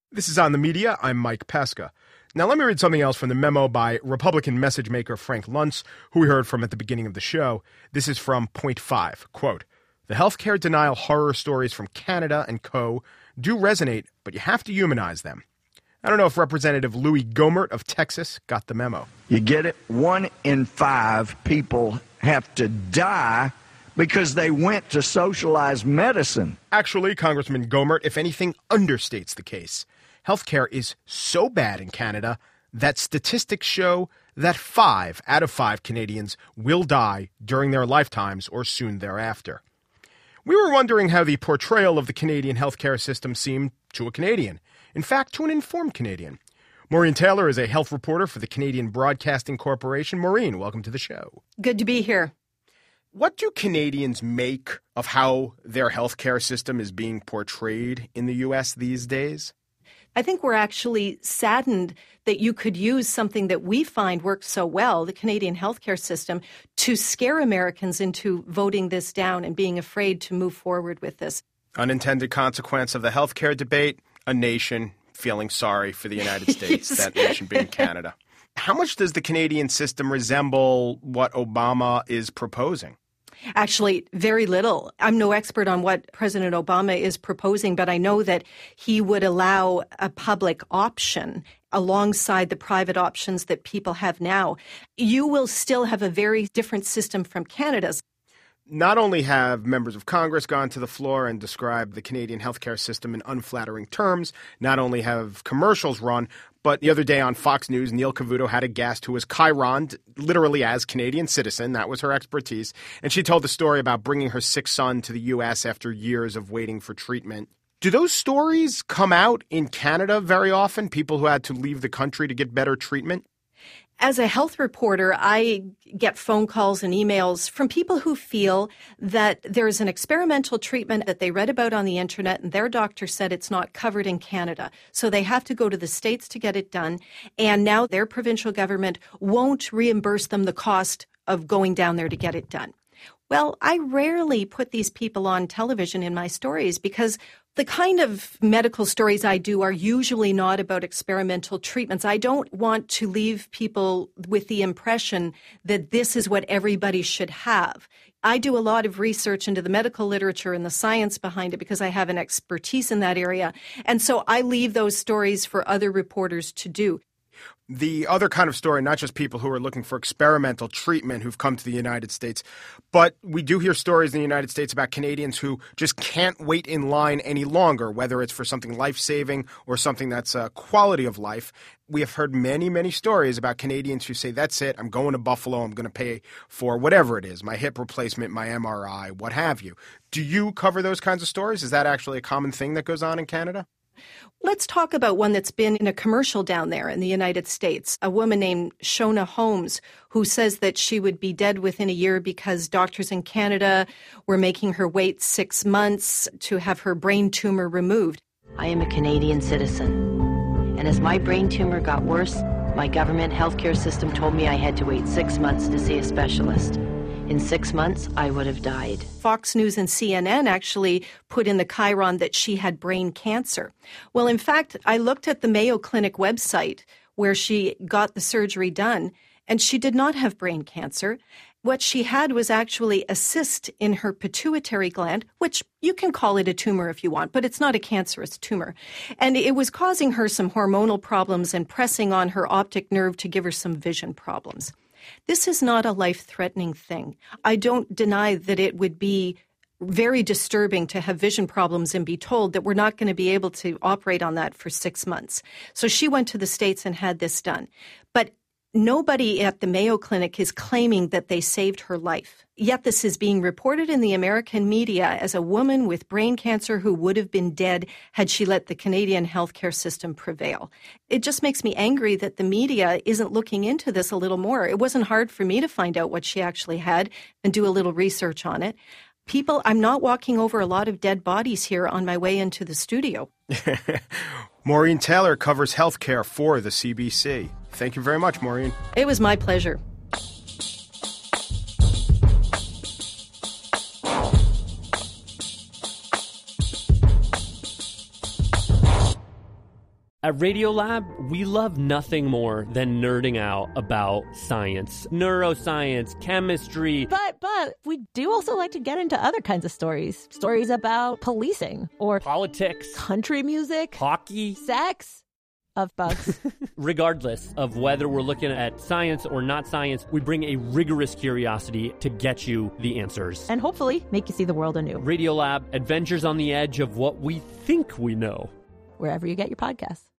This is On the Media. I'm Mike Pesca. Now let me read something else from the memo by Republican message maker Frank Luntz, who we heard from at the beginning of the show. This is from Point 5. Quote, "The healthcare denial horror stories from Canada and co. do resonate, but you have to humanize them." I don't know if Representative Louis Gohmert of Texas got the memo. You get it? 1 in 5 people have to die because they went to socialized medicine. Actually, Congressman Gohmert, if anything, understates the case. Healthcare is so bad in Canada that statistics show that 5 out of 5 Canadians will die during their lifetimes or soon thereafter. We were wondering how the portrayal of the Canadian healthcare system seemed to a Canadian. In fact, to an informed Canadian. Maureen Taylor is a health reporter for the Canadian Broadcasting Corporation. Maureen, welcome to the show. Good to be here. What do Canadians make of how their healthcare system is being portrayed in the U.S. these days? I think we're actually saddened that you could use something that we find works so well, the Canadian healthcare system, to scare Americans into voting this down and being afraid to move forward with this. Unintended consequence of the healthcare debate, a nation feeling sorry for the United States, Yes. that nation being Canada. How much does the Canadian system resemble what Obama is proposing? Actually, very little. I'm no expert on what President Obama is proposing, but I know that he would allow a public option alongside the private options that people have now. You will still have a very different system from Canada's. Not only have members of Congress gone to the floor and described the Canadian healthcare system in unflattering terms, not only have commercials run, but the other day on Fox News, Neil Cavuto had a guest who was chironed literally as Canadian citizen. That was her expertise. And she told the story about bringing her sick son to the U.S. after years of waiting for treatment. Do those stories come out in Canada very often, people who had to leave the country to get better treatment? As a health reporter, I get phone calls and emails from people who feel that there's an experimental treatment that they read about on the internet and their doctor said it's not covered in Canada. So they have to go to the States to get it done. And now their provincial government won't reimburse them the cost of going down there to get it done. Well, I rarely put these people on television in my stories because the kind of medical stories I do are usually not about experimental treatments. I don't want to leave people with the impression that this is what everybody should have. I do a lot of research into the medical literature and the science behind it because I have an expertise in that area. And so I leave those stories for other reporters to do. The other kind of story, not just people who are looking for experimental treatment who've come to the United States, but we do hear stories in the United States about Canadians who just can't wait in line any longer, whether it's for something life-saving or something that's a quality of life. We have heard many, many stories about Canadians who say, that's it, I'm going to Buffalo, I'm going to pay for whatever it is, my hip replacement, my MRI, what have you. Do you cover those kinds of stories? Is that actually a common thing that goes on in Canada? Let's talk about one that's been in a commercial down there in the United States. A woman named Shona Holmes, who says that she would be dead within a year because doctors in Canada were making her wait 6 months to have her brain tumor removed. I am a Canadian citizen, and as my brain tumor got worse, my government healthcare system told me I had to wait 6 months to see a specialist. In 6 months, I would have died. Fox News and CNN actually put in the chyron that she had brain cancer. Well, in fact, I looked at the Mayo Clinic website where she got the surgery done, and she did not have brain cancer. What she had was actually a cyst in her pituitary gland, which you can call it a tumor if you want, but it's not a cancerous tumor. And it was causing her some hormonal problems and pressing on her optic nerve to give her some vision problems. This is not a life-threatening thing. I don't deny that it would be very disturbing to have vision problems and be told that we're not going to be able to operate on that for 6 months. So she went to the States and had this done. But nobody at the Mayo Clinic is claiming that they saved her life. Yet this is being reported in the American media as a woman with brain cancer who would have been dead had she let the Canadian healthcare system prevail. It just makes me angry that the media isn't looking into this a little more. It wasn't hard for me to find out what she actually had and do a little research on it. People, I'm not walking over a lot of dead bodies here on my way into the studio. Maureen Taylor covers healthcare for the CBC. Thank you very much, Maureen. It was my pleasure. At Radiolab, we love nothing more than nerding out about science, neuroscience, chemistry. But we do also like to get into other kinds of stories. Stories about policing or politics, country music, hockey, sex, of bugs. Regardless of whether we're looking at science or not science, we bring a rigorous curiosity to get you the answers. And hopefully make you see the world anew. Radiolab, adventures on the edge of what we think we know. Wherever you get your podcasts.